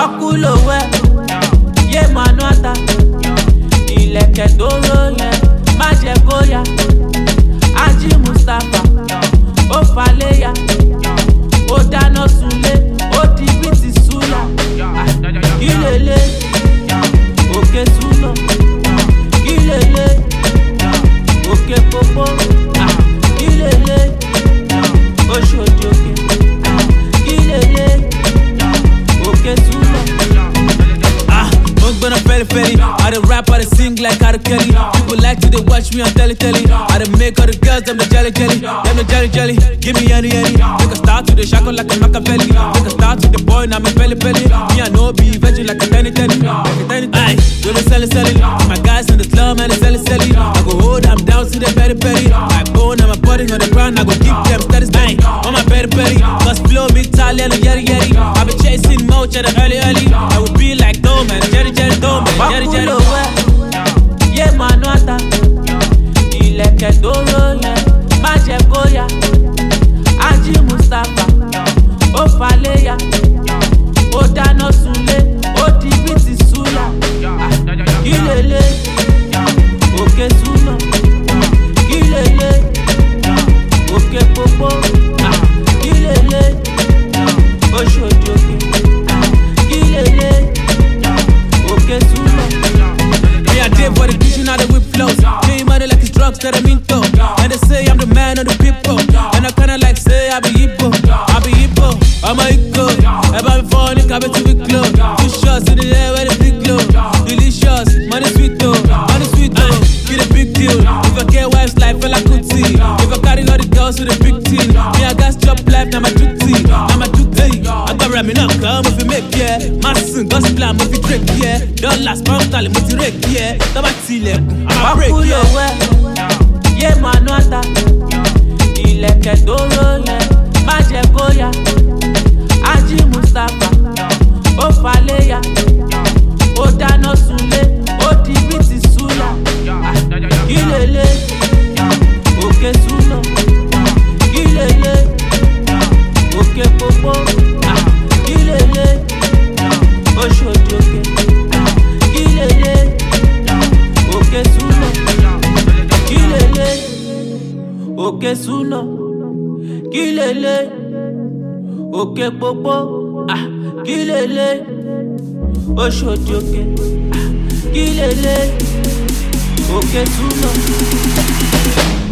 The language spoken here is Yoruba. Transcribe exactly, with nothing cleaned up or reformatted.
Ọkùlò wẹ̀, yé manú ata. Ilẹ̀kẹ̀ tó rólẹ̀, má jẹ́ kóyà. Ají Mustapha, ó faléyà. Ó dáná sunlé, ó di bí ti súyà. Kílélé, òkè súná. Kílélé, òkè pópó. Kílélé, Oṣòdì òkè. Kílélé, òkè súná. Ah, I'm gonna peri peri. I dey rap, I dey sing like R. Kelly. People like to they watch me on telly telly. I dey make all the girls them the jelly jelly, them the jelly jelly. Give me any any. Make a start to the shackle like a Machiavelli. Make a start to the boy now me belly belly. Me I know be veggie like a tenny tenny, like a tenny tenny. Do the selling selling. My guys in the slum and the selling selling. I go hold them down to the berry berry. I bone and my body on the ground. I go keep them steady steady. On my berry berry. Cause flow me Italian and yeri yeri. I be chasing moach at the early early. I will be like Dome and Jerry Jerry Dome and Jerry Jerry. Ọkùlò wẹ̀, yé manú ata. Ilẹ̀kẹ̀ tó rólẹ̀, má jẹ́ kóyà. Ají Mustapha, ó faléyà. Ó dáná sunlé, ó di bí ti súyà. Kílélé, òkè súná. Kílélé, òkè pópó. Kílélé, Oṣòdì òkè. Kílélé, òkè súná. Me I did for the kitchen, now the whip flows. Pay money like it's drugs that I'm into. And they say I'm the man of the people. And I kinda like say I be hippo, I be hippo, I'm a hippo. Ever before Nick, I be too big club. Two shots in the air where the big glow. Delicious, money sweet though, money sweet though. Get a big deal. If I get wife's life, well I could see. If I carry all the girls with a big team, me I got job life, now my duty, now my duty. I got ramming up, come if you make yeah. My son, gospel, I'm if you drink yeah. Dollars, pound, tally, multi-rake yeah. Tabatile, I'm a break Ọkùlò yeah. wẹ̀, yé manú ata. Ilẹ̀kẹ̀ tó rólẹ̀, má jẹ́ kóyà. Ají Mustapha, ó faléyà. Ó dáná sunlé, ó di bí ti súyà. Kílélé, òkè súná. Kílélé, òkè pópó. Kílélé, Oṣòdì òkè. Kílélé, òkè súná. Kílélé, òkè súná. Kílélé, òkè pópó. Ah, kílélé, Oṣòdì òkè. Ah, kílélé, òkè súná.